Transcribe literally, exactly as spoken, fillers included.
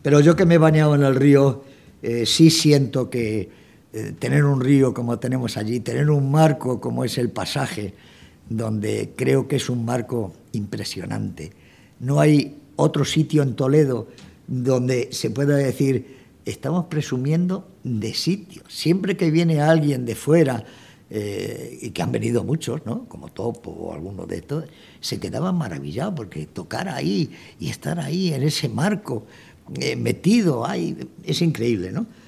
Pero yo que me he bañado en el río, eh, sí siento que eh, tener un río como tenemos allí, tener un marco como es el Pasaje, donde creo que es un marco impresionante. No hay otro sitio en Toledo donde se pueda decir, estamos presumiendo de sitio. Siempre que viene alguien de fuera, eh, y que han venido muchos, ¿no? Como Topo o alguno de estos, se quedaban maravillados porque tocar ahí y estar ahí en ese marco, eh, metido ahí, es increíble, ¿no?